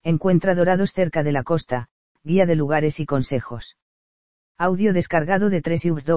Encuentra dorados cerca de la costa, guía de lugares y consejos. Audio descargado de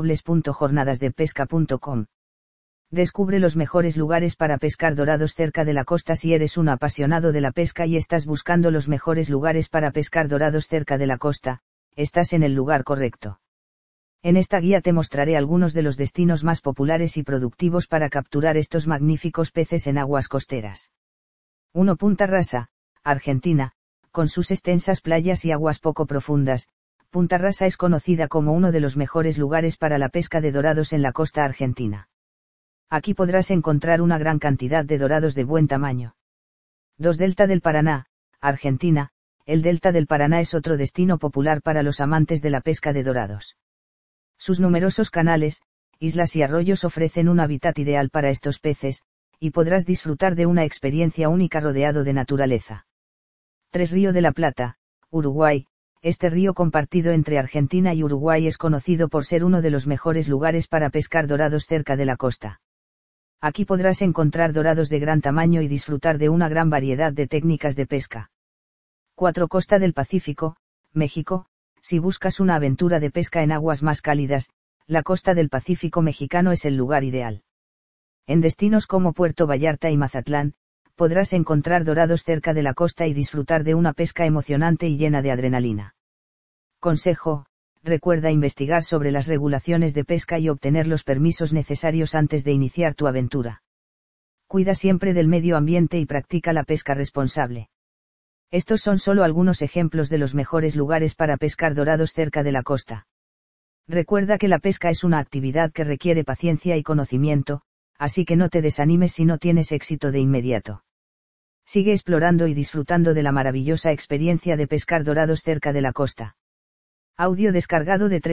www.jornadasdepesca.com. Descubre los mejores lugares para pescar dorados cerca de la costa. Si eres un apasionado de la pesca y estás buscando los mejores lugares para pescar dorados cerca de la costa, estás en el lugar correcto. En esta guía te mostraré algunos de los destinos más populares y productivos para capturar estos magníficos peces en aguas costeras. 1. Punta Rasa, Argentina. Con sus extensas playas y aguas poco profundas, Punta Rasa es conocida como uno de los mejores lugares para la pesca de dorados en la costa argentina. Aquí podrás encontrar una gran cantidad de dorados de buen tamaño. 2. Delta del Paraná, Argentina. El Delta del Paraná es otro destino popular para los amantes de la pesca de dorados. Sus numerosos canales, islas y arroyos ofrecen un hábitat ideal para estos peces, y podrás disfrutar de una experiencia única rodeado de naturaleza. 3. Río de la Plata, Uruguay. Este río compartido entre Argentina y Uruguay es conocido por ser uno de los mejores lugares para pescar dorados cerca de la costa. Aquí podrás encontrar dorados de gran tamaño y disfrutar de una gran variedad de técnicas de pesca. 4. Costa del Pacífico, México. Si buscas una aventura de pesca en aguas más cálidas, la costa del Pacífico mexicano es el lugar ideal. En destinos como Puerto Vallarta y Mazatlán, podrás encontrar dorados cerca de la costa y disfrutar de una pesca emocionante y llena de adrenalina. Consejo: recuerda investigar sobre las regulaciones de pesca y obtener los permisos necesarios antes de iniciar tu aventura. Cuida siempre del medio ambiente y practica la pesca responsable. Estos son solo algunos ejemplos de los mejores lugares para pescar dorados cerca de la costa. Recuerda que la pesca es una actividad que requiere paciencia y conocimiento, así que no te desanimes si no tienes éxito de inmediato. Sigue explorando y disfrutando de la maravillosa experiencia de pescar dorados cerca de la costa. Audio descargado de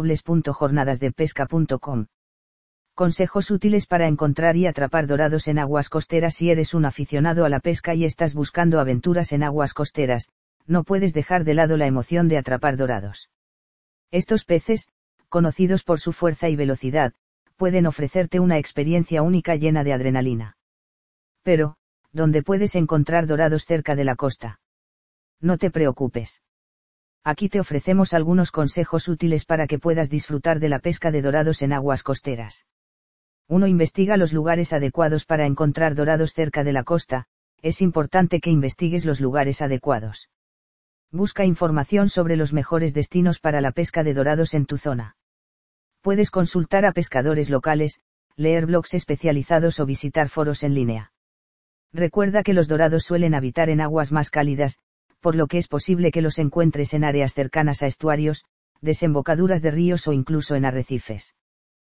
www.jornadasdepesca.com. Consejos útiles para encontrar y atrapar dorados en aguas costeras. Si eres un aficionado a la pesca y estás buscando aventuras en aguas costeras, no puedes dejar de lado la emoción de atrapar dorados. Estos peces, conocidos por su fuerza y velocidad, pueden ofrecerte una experiencia única llena de adrenalina. Pero, ¿dónde puedes encontrar dorados cerca de la costa? No te preocupes. Aquí te ofrecemos algunos consejos útiles para que puedas disfrutar de la pesca de dorados en aguas costeras. 1. Investiga los lugares adecuados para encontrar dorados cerca de la costa. Es importante que investigues los lugares adecuados. Busca información sobre los mejores destinos para la pesca de dorados en tu zona. Puedes consultar a pescadores locales, leer blogs especializados o visitar foros en línea. Recuerda que los dorados suelen habitar en aguas más cálidas, por lo que es posible que los encuentres en áreas cercanas a estuarios, desembocaduras de ríos o incluso en arrecifes.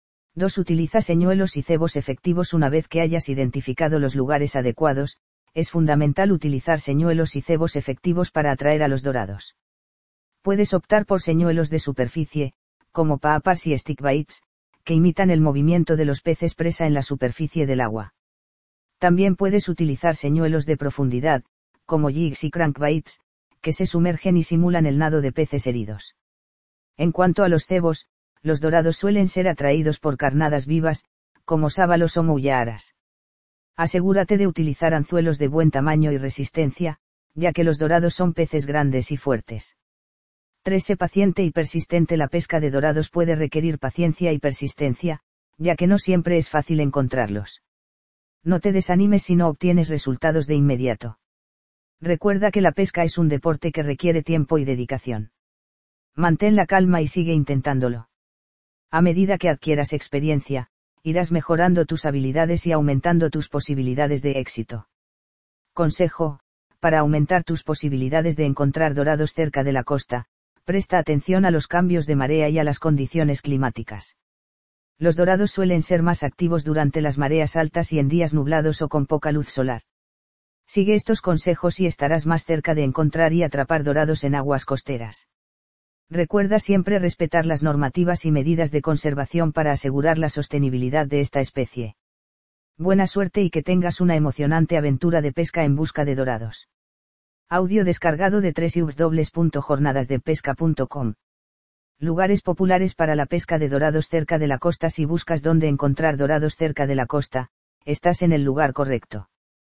2. Utiliza señuelos y cebos efectivos. Una vez que hayas identificado los lugares adecuados, es fundamental utilizar señuelos y cebos efectivos para atraer a los dorados. Puedes optar por señuelos de superficie, como paapars y stick baits, que imitan el movimiento de los peces presa en la superficie del agua. También puedes utilizar señuelos de profundidad, como jigs y crankbaits, que se sumergen y simulan el nado de peces heridos. En cuanto a los cebos, los dorados suelen ser atraídos por carnadas vivas, como sábalos o mouyaras. Asegúrate de utilizar anzuelos de buen tamaño y resistencia, ya que los dorados son peces grandes y fuertes. 3. Sé paciente y persistente. La pesca de dorados puede requerir paciencia y persistencia, ya que no siempre es fácil encontrarlos. No te desanimes si no obtienes resultados de inmediato. Recuerda que la pesca es un deporte que requiere tiempo y dedicación. Mantén la calma y sigue intentándolo. A medida que adquieras experiencia, irás mejorando tus habilidades y aumentando tus posibilidades de éxito. Consejo: para aumentar tus posibilidades de encontrar dorados cerca de la costa, presta atención a los cambios de marea y a las condiciones climáticas. Los dorados suelen ser más activos durante las mareas altas y en días nublados o con poca luz solar. Sigue estos consejos y estarás más cerca de encontrar y atrapar dorados en aguas costeras. Recuerda siempre respetar las normativas y medidas de conservación para asegurar la sostenibilidad de esta especie. Buena suerte y que tengas una emocionante aventura de pesca en busca de dorados. Audio descargado de www.jornadasdepesca.com. Lugares populares para la pesca de dorados cerca de la costa. Si buscas dónde encontrar dorados cerca de la costa, estás en el lugar correcto.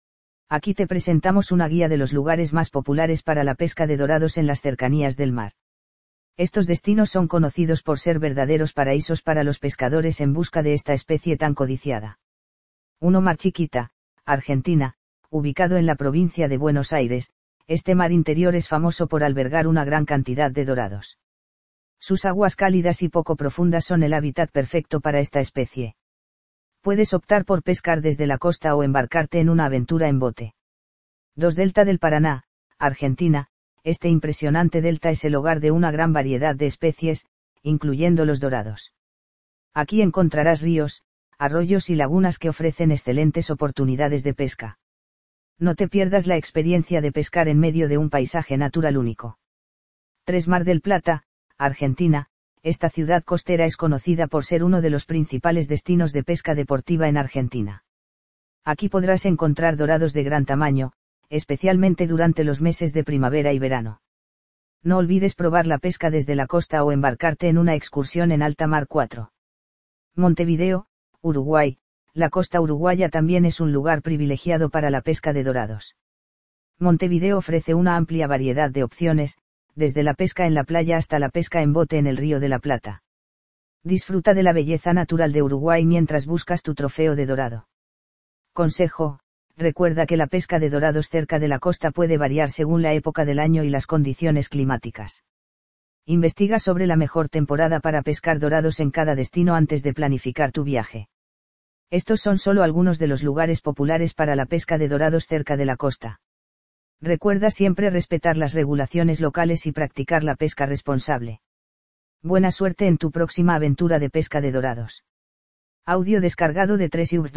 Aquí te presentamos una guía de los lugares más populares para la pesca de dorados en las cercanías del mar. Estos destinos son conocidos por ser verdaderos paraísos para los pescadores en busca de esta especie tan codiciada. 1. Mar Chiquita, Argentina, ubicado en la provincia de Buenos Aires, este mar interior es famoso por albergar una gran cantidad de dorados. Sus aguas cálidas y poco profundas son el hábitat perfecto para esta especie. Puedes optar por pescar desde la costa o embarcarte en una aventura en bote. 2. Delta del Paraná, Argentina, este impresionante delta es el hogar de una gran variedad de especies, incluyendo los dorados. Aquí encontrarás ríos, arroyos y lagunas que ofrecen excelentes oportunidades de pesca. No te pierdas la experiencia de pescar en medio de un paisaje natural único. 3. Mar del Plata, Argentina, esta ciudad costera es conocida por ser uno de los principales destinos de pesca deportiva en Argentina. Aquí podrás encontrar dorados de gran tamaño, especialmente durante los meses de primavera y verano. No olvides probar la pesca desde la costa o embarcarte en una excursión en alta mar. 4. Montevideo, Uruguay, la costa uruguaya también es un lugar privilegiado para la pesca de dorados. Montevideo ofrece una amplia variedad de opciones, desde la pesca en la playa hasta la pesca en bote en el Río de la Plata. Disfruta de la belleza natural de Uruguay mientras buscas tu trofeo de dorado. Consejo: recuerda que la pesca de dorados cerca de la costa puede variar según la época del año y las condiciones climáticas. Investiga sobre la mejor temporada para pescar dorados en cada destino antes de planificar tu viaje. Estos son solo algunos de los lugares populares para la pesca de dorados cerca de la costa. Recuerda siempre respetar las regulaciones locales y practicar la pesca responsable. Buena suerte en tu próxima aventura de pesca de dorados. Audio descargado de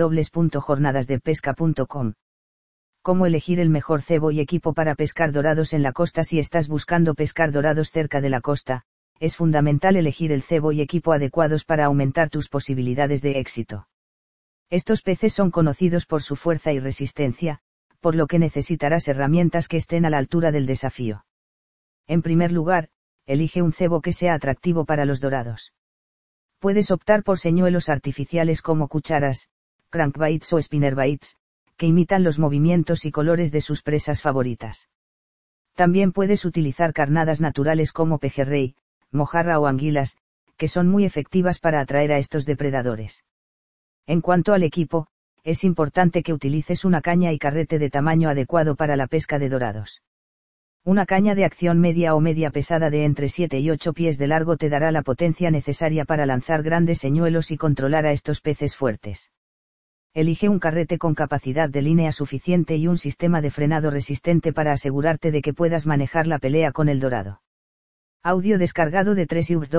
www.jornadasdepesca.com. ¿Cómo elegir el mejor cebo y equipo para pescar dorados en la costa? Si estás buscando pescar dorados cerca de la costa, es fundamental elegir el cebo y equipo adecuados para aumentar tus posibilidades de éxito. Estos peces son conocidos por su fuerza y resistencia, por lo que necesitarás herramientas que estén a la altura del desafío. En primer lugar, elige un cebo que sea atractivo para los dorados. Puedes optar por señuelos artificiales como cucharas, crankbaits o spinnerbaits, que imitan los movimientos y colores de sus presas favoritas. También puedes utilizar carnadas naturales como pejerrey, mojarra o anguilas, que son muy efectivas para atraer a estos depredadores. En cuanto al equipo, es importante que utilices una caña y carrete de tamaño adecuado para la pesca de dorados. Una caña de acción media o media pesada de entre 7 y 8 pies de largo te dará la potencia necesaria para lanzar grandes señuelos y controlar a estos peces fuertes. Elige un carrete con capacidad de línea suficiente y un sistema de frenado resistente para asegurarte de que puedas manejar la pelea con el dorado. Audio descargado de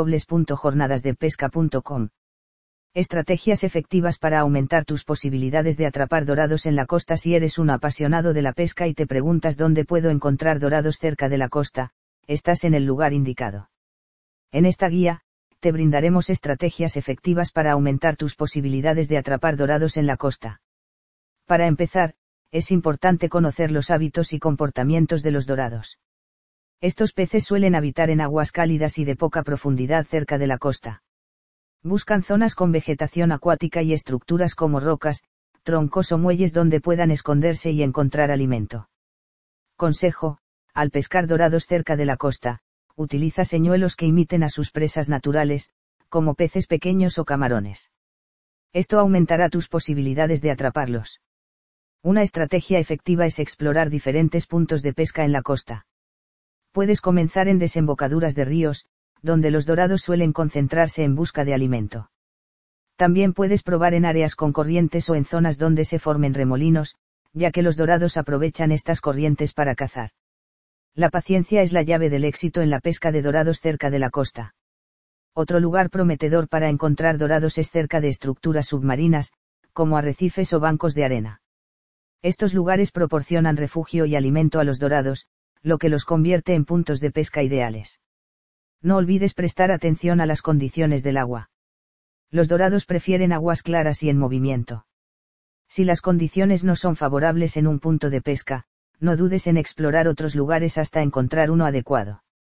www.jornadasdepesca.com. Estrategias efectivas para aumentar tus posibilidades de atrapar dorados en la costa. Si eres un apasionado de la pesca y te preguntas dónde puedo encontrar dorados cerca de la costa, estás en el lugar indicado. En esta guía, te brindaremos estrategias efectivas para aumentar tus posibilidades de atrapar dorados en la costa. Para empezar, es importante conocer los hábitos y comportamientos de los dorados. Estos peces suelen habitar en aguas cálidas y de poca profundidad cerca de la costa. Buscan zonas con vegetación acuática y estructuras como rocas, troncos o muelles donde puedan esconderse y encontrar alimento. Consejo: al pescar dorados cerca de la costa, utiliza señuelos que imiten a sus presas naturales, como peces pequeños o camarones. Esto aumentará tus posibilidades de atraparlos. Una estrategia efectiva es explorar diferentes puntos de pesca en la costa. Puedes comenzar en desembocaduras de ríos, donde los dorados suelen concentrarse en busca de alimento. También puedes probar en áreas con corrientes o en zonas donde se formen remolinos, ya que los dorados aprovechan estas corrientes para cazar. La paciencia es la llave del éxito en la pesca de dorados cerca de la costa. Otro lugar prometedor para encontrar dorados es cerca de estructuras submarinas, como arrecifes o bancos de arena. Estos lugares proporcionan refugio y alimento a los dorados, lo que los convierte en puntos de pesca ideales. No olvides prestar atención a las condiciones del agua. Los dorados prefieren aguas claras y en movimiento. Si las condiciones no son favorables en un punto de pesca, no dudes en explorar otros lugares hasta encontrar uno adecuado.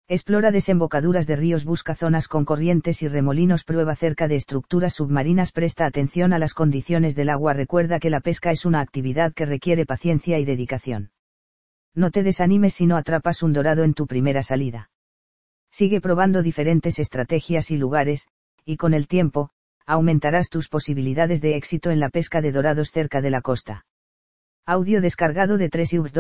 Explora desembocaduras de ríos, busca zonas con corrientes y remolinos, prueba cerca de estructuras submarinas, presta atención a las condiciones del agua. Recuerda que la pesca es una actividad que requiere paciencia y dedicación. No te desanimes si no atrapas un dorado en tu primera salida. Sigue probando diferentes estrategias y lugares, y con el tiempo, aumentarás tus posibilidades de éxito en la pesca de dorados cerca de la costa. Audio descargado de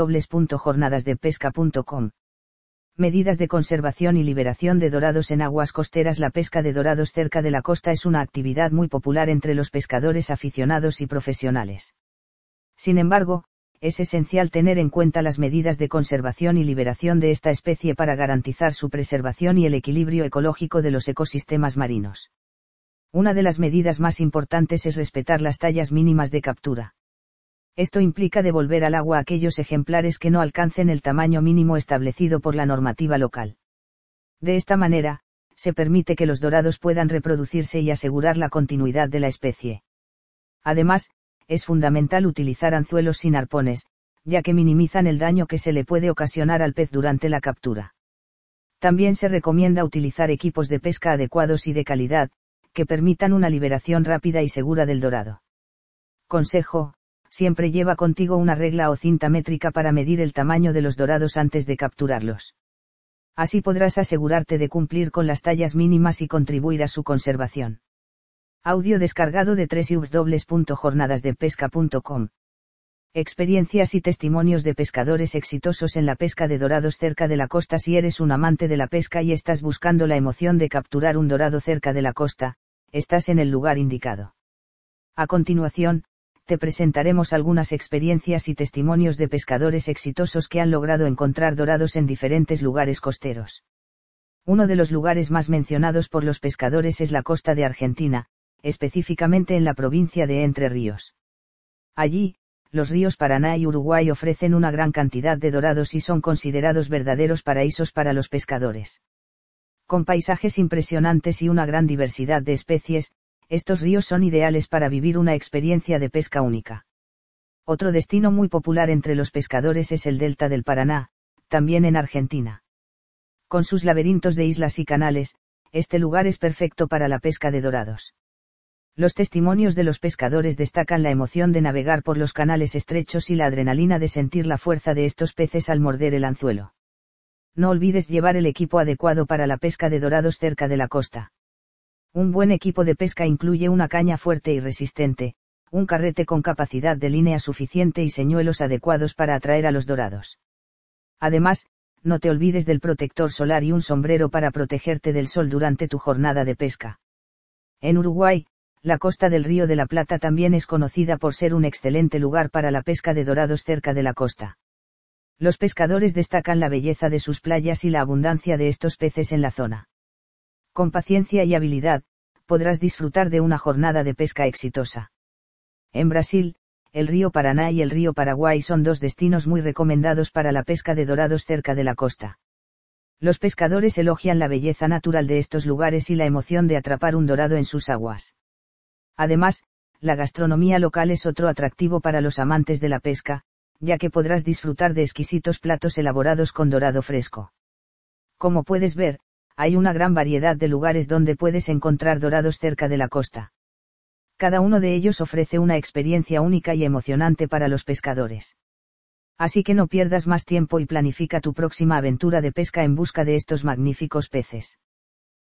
www.jornadasdepesca.com. Medidas de conservación y liberación de dorados en aguas costeras. La pesca de dorados cerca de la costa es una actividad muy popular entre los pescadores aficionados y profesionales. Sin embargo, es esencial tener en cuenta las medidas de conservación y liberación de esta especie para garantizar su preservación y el equilibrio ecológico de los ecosistemas marinos. Una de las medidas más importantes es respetar las tallas mínimas de captura. Esto implica devolver al agua aquellos ejemplares que no alcancen el tamaño mínimo establecido por la normativa local. De esta manera, se permite que los dorados puedan reproducirse y asegurar la continuidad de la especie. Además, es fundamental utilizar anzuelos sin arpones, ya que minimizan el daño que se le puede ocasionar al pez durante la captura. También se recomienda utilizar equipos de pesca adecuados y de calidad, que permitan una liberación rápida y segura del dorado. Consejo: siempre lleva contigo una regla o cinta métrica para medir el tamaño de los dorados antes de capturarlos. Así podrás asegurarte de cumplir con las tallas mínimas y contribuir a su conservación. Audio descargado de www.jornadasdepesca.com. Experiencias y testimonios de pescadores exitosos en la pesca de dorados cerca de la costa. Si eres un amante de la pesca y estás buscando la emoción de capturar un dorado cerca de la costa, estás en el lugar indicado. A continuación, te presentaremos algunas experiencias y testimonios de pescadores exitosos que han logrado encontrar dorados en diferentes lugares costeros. Uno de los lugares más mencionados por los pescadores es la costa de Argentina, específicamente en la provincia de Entre Ríos. Allí, los ríos Paraná y Uruguay ofrecen una gran cantidad de dorados y son considerados verdaderos paraísos para los pescadores. Con paisajes impresionantes y una gran diversidad de especies, estos ríos son ideales para vivir una experiencia de pesca única. Otro destino muy popular entre los pescadores es el delta del Paraná, también en Argentina. Con sus laberintos de islas y canales, este lugar es perfecto para la pesca de dorados. Los testimonios de los pescadores destacan la emoción de navegar por los canales estrechos y la adrenalina de sentir la fuerza de estos peces al morder el anzuelo. No olvides llevar el equipo adecuado para la pesca de dorados cerca de la costa. Un buen equipo de pesca incluye una caña fuerte y resistente, un carrete con capacidad de línea suficiente y señuelos adecuados para atraer a los dorados. Además, no te olvides del protector solar y un sombrero para protegerte del sol durante tu jornada de pesca. En Uruguay, la costa del Río de la Plata también es conocida por ser un excelente lugar para la pesca de dorados cerca de la costa. Los pescadores destacan la belleza de sus playas y la abundancia de estos peces en la zona. Con paciencia y habilidad, podrás disfrutar de una jornada de pesca exitosa. En Brasil, el río Paraná y el río Paraguay son dos destinos muy recomendados para la pesca de dorados cerca de la costa. Los pescadores elogian la belleza natural de estos lugares y la emoción de atrapar un dorado en sus aguas. Además, la gastronomía local es otro atractivo para los amantes de la pesca, ya que podrás disfrutar de exquisitos platos elaborados con dorado fresco. Como puedes ver, hay una gran variedad de lugares donde puedes encontrar dorados cerca de la costa. Cada uno de ellos ofrece una experiencia única y emocionante para los pescadores. Así que no pierdas más tiempo y planifica tu próxima aventura de pesca en busca de estos magníficos peces.